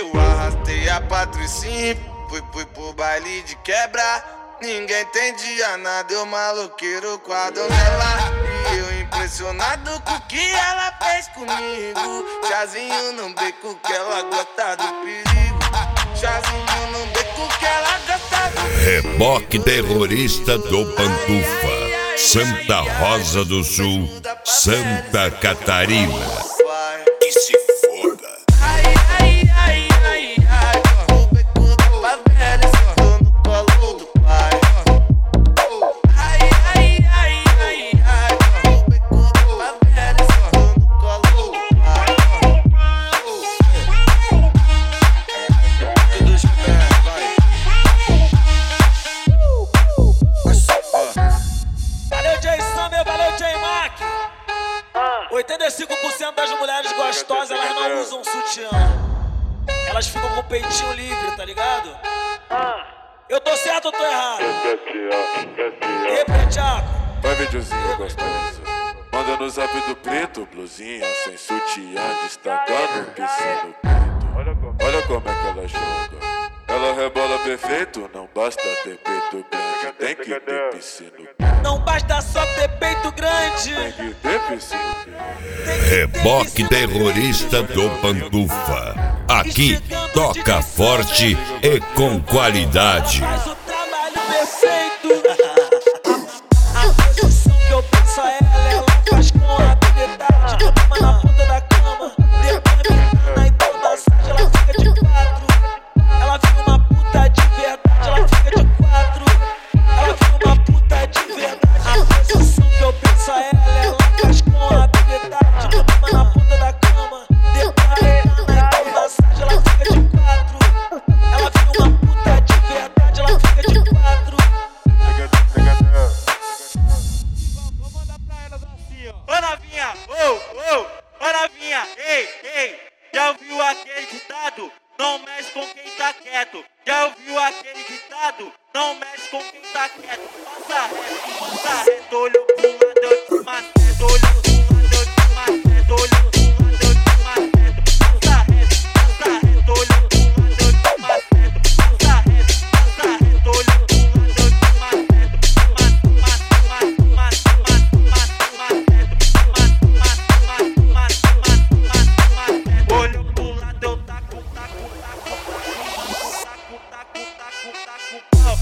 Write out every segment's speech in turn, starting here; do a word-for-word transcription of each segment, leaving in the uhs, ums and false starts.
Eu arrastei a Patricinha, fui, fui pro baile de quebra. Ninguém entendia nada, eu maloqueiro com a donzela. E eu impressionado com o que ela fez comigo. Chazinho no beco que ela gosta do perigo. Chazinho no beco que ela gosta do perigo. Reboque terrorista do Pantufa, Santa Rosa do Sul, Santa Catarina. Que se foda. Ai, ai, ai, ai, ai. O beco da favela, estou no colo do pai. Ai, ai, ai, ai, ai. O beco da favela, estou no colo do pai. Tudo de pé, vai. Valeu, Jay Summer, valeu, Jay Mac. oitenta e cinco por cento das mulheres gostosas, elas não usam sutiã. Elas ficam com o peitinho livre, tá ligado? Eu tô certo ou tô errado? E aí, Preteaco? Vai, videozinho gostoso. Manda no zap do preto, blusinha sem sutiã, destacando o piscina no peito. Olha como é que ela joga. Ela rebola perfeito, não basta ter peito grande, tem que ter piscina no peito. Não basta só ter peito grande, Tem que ter piscina no peito. Reboque terrorista do Pantufa. Aqui toca forte e com qualidade. faz o trabalho perfeito. A posição que eu penso a ela, ela faz com habilidade. Toma na ponta da cama, depois me dá na hidromassagem, ela fica de quatro. Ela fica uma puta de verdade, ela fica de quatro. Ela fica uma puta de verdade. A posição que eu penso a ela, ela faz com habilidade. Toma na ponta da cama, depois me dá na hidromassagem, ela fica de quatro. Ela fica uma puta de verdade, ela fica de quatro. Vou mandar pra elas assim, ó. Ô novinha, ô, ô, ô novinha, ei, ei. Já ouviu aquele ditado? Não mexe com quem tá quieto. Já ouviu aquele ditado? Não mexe com quem tá quieto. Passa reto, passa reto, olho pro lado, eu te maceto. Olho pro lado, eu te maceto. Olho pro lado, eu te maceto. Passa reto, passa reto, olho pro lado, eu te maceto. Passa reto, passa reto, olho pro lado, eu te maceto. Olho pro lado, eu taco, taco, taco, taco, taco, taco, taco, pau.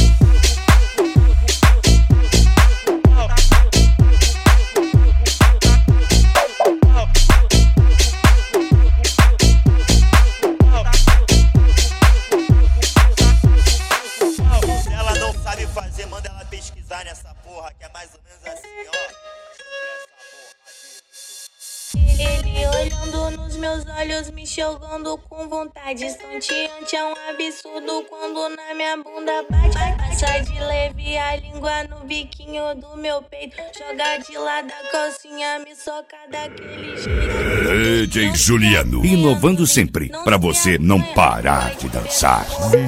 Se ela não sabe fazer, manda ela pesquisar nessa porra, que é mais ou menos assim, ó. Ele olhando nos meus olhos, me jogando com vontade. Estonteante é um absurdo quando na minha bunda bate. Passa de leve a língua no biquinho do meu peito. Joga de lado a calcinha, me soca daquele jeito. D J Juliano, inovando sempre, pra você não parar de dançar.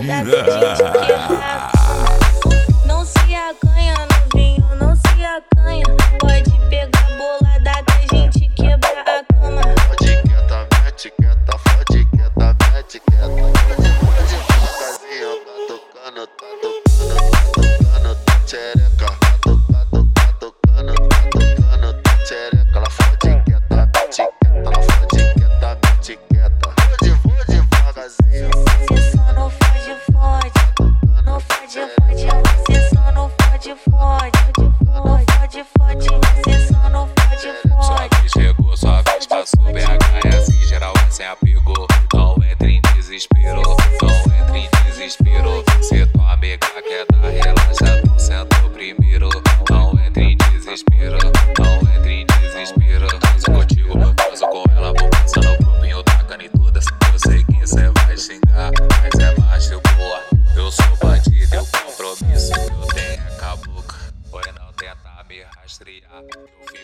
Não se acanha, novinho, não se acanha. Pode pegar bolada até gente quebrar a cama. Fode quieta, mete quieta, fode quieta, mete quieta. Fode, fode, casinha, tá tocando, tá tocando, tá tocando, tá tchereca. Tá tocando, tá tocando, tá tocando, tá tchereca. Ela fode quieta, mete quieta, ela fode quieta, mete quieta. Fode, fode, vagazinho. Você só não fode, fode. Não fode, fode, você só não fode, fode. Não fode, fode, você só não fode, Sua fode. vez chegou, sua vez passou. B H S em geral é sem apego. Não entre em desespero, não entre em desespero. Se tua amiga quer dar relaxa, tu senta primeiro. Não entre em desespero, não entre em desespero. Caso contigo, caso com ela, vou passar no grupinho, tacando em todas. Eu sei que cê vai xingar, mas é macho boa. Eu sou bandido, eu compromisso. Eu tenho a boca, pois não tenta me rastrear. Eu